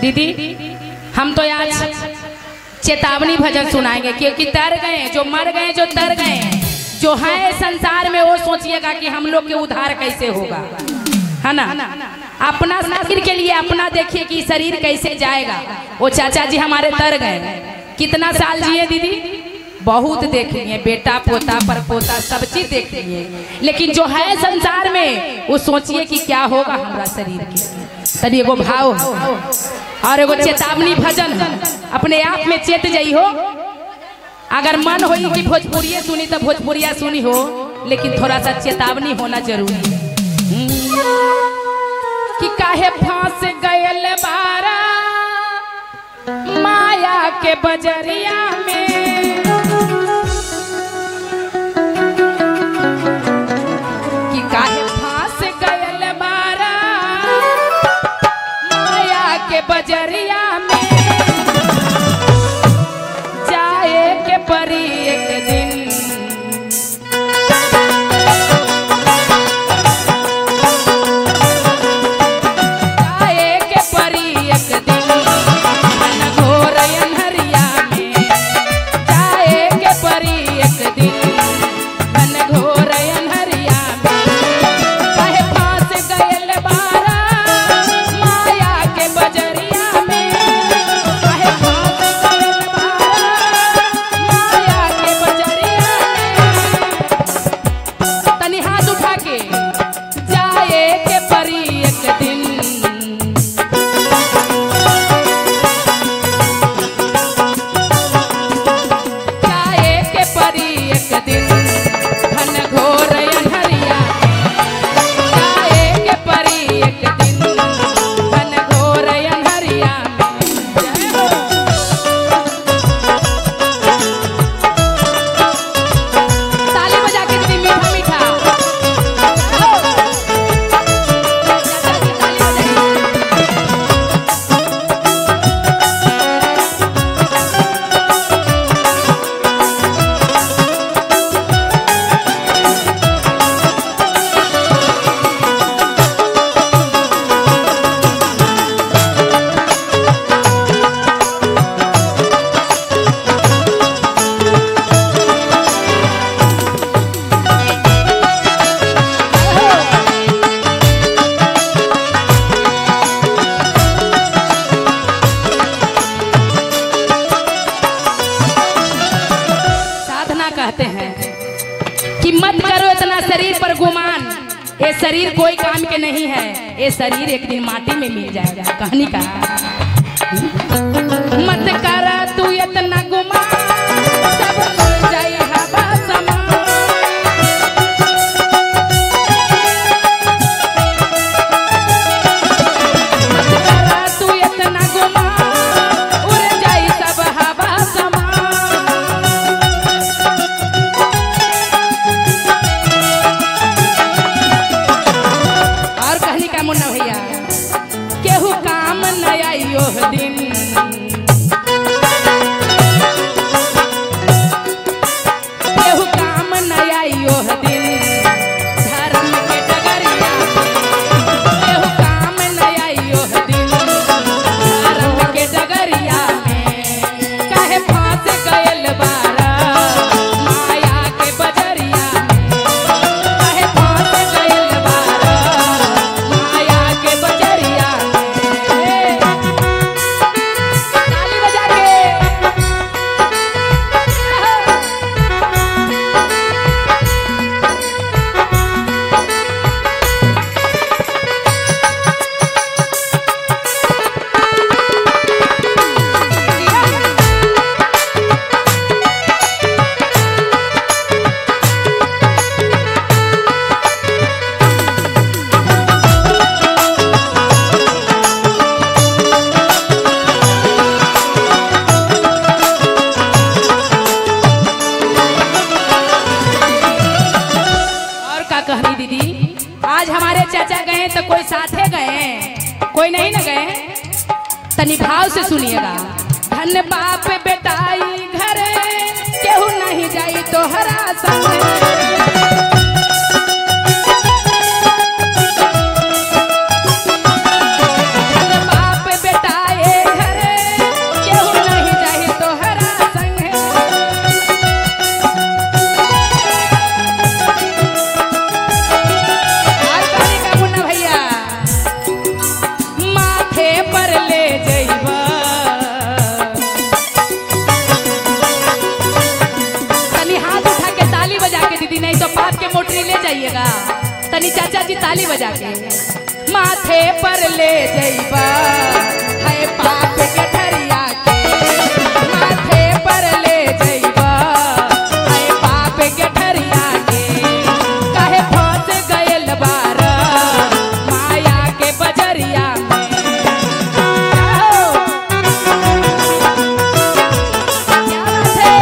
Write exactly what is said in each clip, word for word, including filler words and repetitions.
दीदी हम तो आज चेतावनी भजन सुनाएंगे क्योंकि तर गए जो मर गए जो तर गए जो है संसार में वो सोचिएगा कि हम लोग के उद्धार कैसे होगा, है ना। अपना शरीर के लिए अपना देखिए कि शरीर कैसे जाएगा। वो चाचा जी हमारे तर गए, कितना साल जिए दीदी? बहुत देख लिए, बेटा पोता पर पोता सब चीज देख लिए, लेकिन जो है संसार में वो सोचिए कि क्या होगा हमारा शरीर के। तभी एगो भाव और एगो चेतावनी भजन अपने आप में चेत जाई हो। अगर मन हो कि भोजपुरिया सुनी तो भोजपुरिया सुनी हो, लेकिन थोड़ा सा चेतावनी होना जरूरी है कि काहे फांस गयल बारा माया के बजरिया में, कि काहे फांस गयल बारा माया के बजरिया में, जाए के परी एक दिन कि मत करो इतना शरीर पर गुमान, ये शरीर कोई काम के नहीं है, ये शरीर एक दिन माटी में मिल जाएगा। कहानी का मत करा तू इतना गुमान, सब मिल जाए हवा समान। मत करा तू इतना गुमान, उड़ जाए सब हवा समान। मुन्ना भैया केहू काम न आइयो दिन, केहू काम न आइयो दिन, धर्म के डगरिया केहू काम न आइयो दिन, धर्म के डगरिया में काहे फांस गयल बारा माया के बजरिया में, काहे फांस गयल बारा आज हमारे चाचा गए तो कोई साथे गए, कोई नहीं न गए। तनी भाव से सुनिएगा। धन बाप बेटाई घरे केहू नहीं जाई तो हरा संग, धन बाप बेटाए ताली बजा के माथे पर ले जइबा है पाप के ठरिया के माथे पर ले जइबा है पाप के ठरिया के काहे फंस गइल बारा माया के बजरिया में। क्या बात है?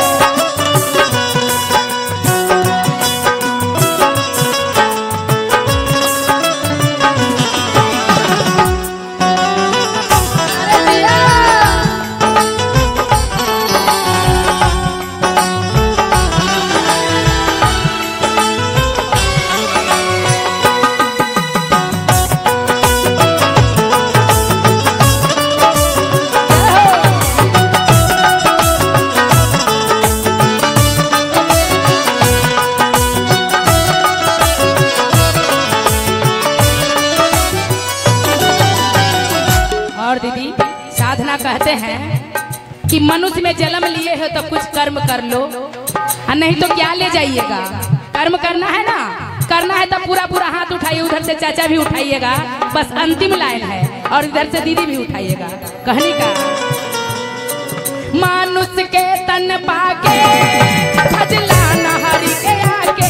और दीदी साधना कहते हैं कि मनुष्य में जन्म लिए हो तो कुछ कर्म कर लो, और नहीं तो क्या ले जाइएगा। कर्म करना है ना, करना है तो पूरा पूरा हाथ उठाइए, उधर से चाचा भी उठाइएगा, बस अंतिम लाइन है, और इधर से दीदी भी उठाइएगा। कहने का मानुष के तन पाके भजला नहरी के आके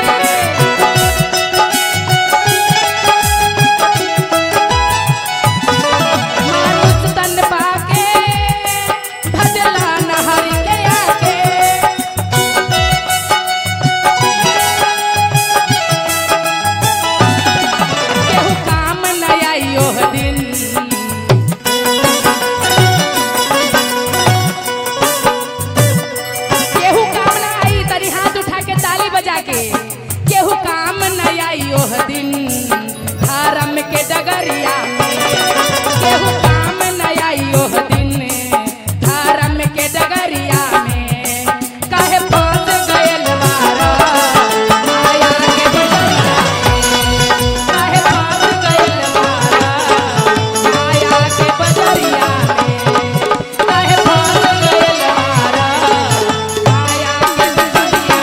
केहू काम न आई ओह दिन धर्म के डगरिया में केहू काम न आई ओह दिन धर्म के डगरिया में काहे फंस गइल बारा माया के बजरिया में काहे फंस गइल बारा माया के बजरिया में काहे फंस गइल बारा माया के बजरिया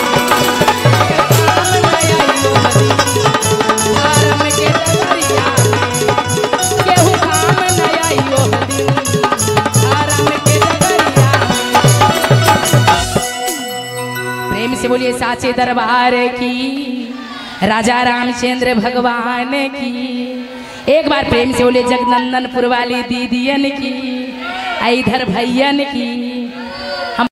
से बोलिए साचे दरबार की, राजा रामचंद्र भगवान की। एक बार प्रेम से बोलिए जगनंदनपुर वाली दीदियन की, इधर भैयन की।